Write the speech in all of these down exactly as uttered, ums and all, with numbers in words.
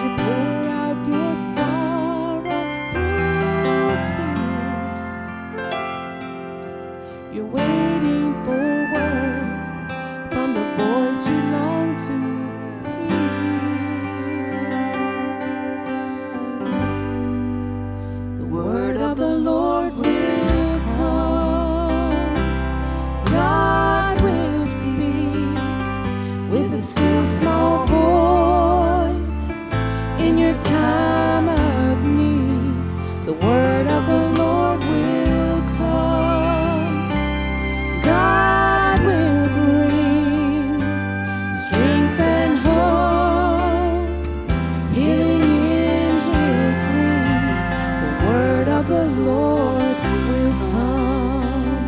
you pour out your sorrow through tears. You're waiting for words from the voice you long to hear. The word of the Lord will come. God will speak with a still small voice in your time of need. The word of the Lord will come. God will bring strength and hope, healing in his wings. The word of the Lord will come.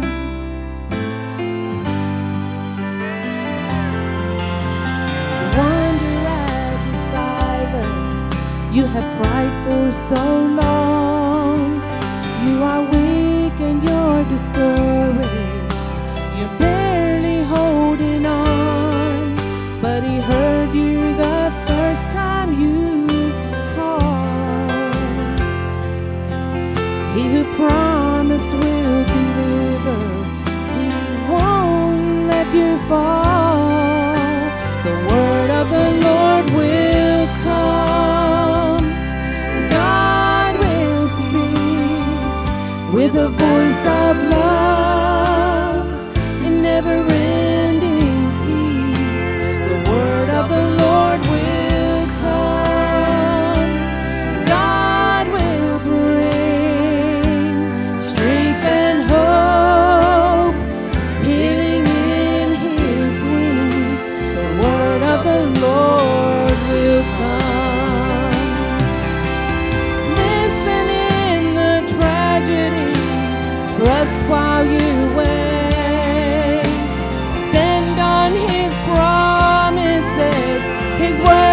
Wonder at the silence you have cried for so long. You are weak and you're discouraged. You're barely holding on. But he heard you the first time you called. He who promised will deliver. He won't let you fall. The word of the Lord will come. God will speak with a voice of love and never-ending peace. The word of the Lord will come. God will bring strength and hope, healing in his wings. The word of the Lord will come. Listen in the tragedy, trust while you wait. Stand on his promises, his word